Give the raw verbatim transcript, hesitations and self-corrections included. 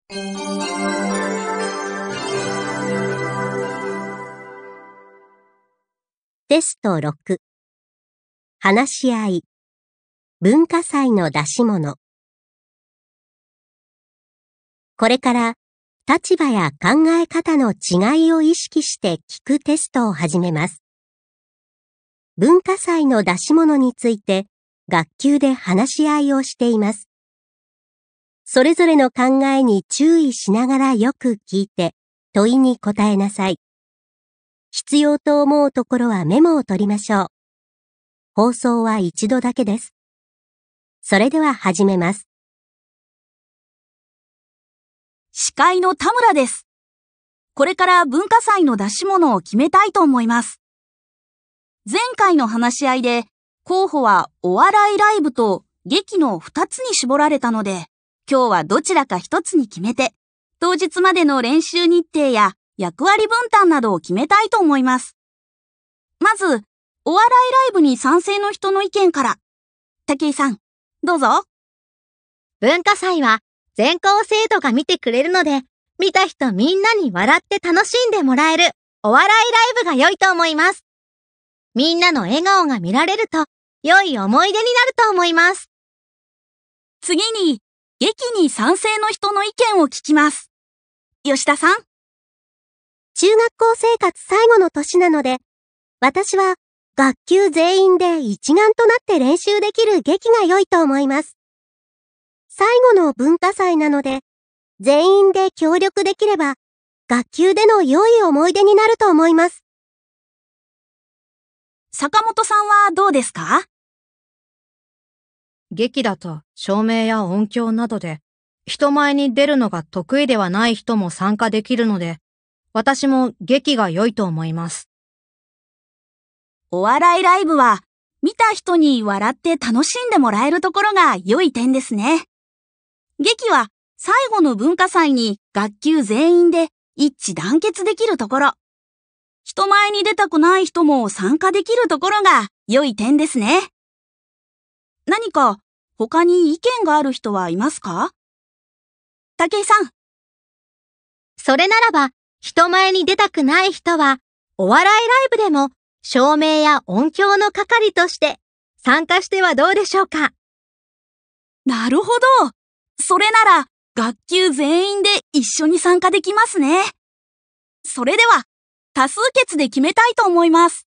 テストろく、話し合い、文化祭の出し物。これから立場や考え方の違いを意識して聞くテストを始めます。文化祭の出し物について学級で話し合いをしています。それぞれの考えに注意しながらよく聞いて問いに答えなさい。必要と思うところはメモを取りましょう。放送は一度だけです。それでは始めます。 司会の田村です。これから文化祭の出し物を決めたいと思います。前回の話し合いで候補はお笑いライブと劇のふたつに絞られたので、今日はどちらかひとつに決めて、当日までの練習日程や役割分担などを決めたいと思います。まず、お笑いライブに賛成の人の意見から。武井さん、どうぞ。 文化祭は全校生徒が見てくれるので、見た人みんなに笑って楽しんでもらえるお笑いライブが良いと思います。みんなの笑顔が見られると、良い思い出になると思います。 次に、劇に賛成の人の意見を聞きます。吉田さん。 中学校生活最後の年なので、私は学級全員で一丸となって練習できる劇が良いと思います。最後の文化祭なので、全員で協力できれば、学級での良い思い出になると思います。 坂本さんはどうですか？ 劇だと照明や音響などで人前に出るのが得意ではない人も参加できるので、私も劇が良いと思います。 お笑いライブは見た人に笑って楽しんでもらえるところが良い点ですね。劇は最後の文化祭に学級全員で一致団結できるところ。人前に出たくない人も参加できるところが良い点ですね。何か他に意見がある人はいますか？武井さん。 それならば、人前に出たくない人は、お笑いライブでも照明や音響の係として参加してはどうでしょうか？ なるほど。それなら学級全員で一緒に参加できますね。それでは多数決で決めたいと思います。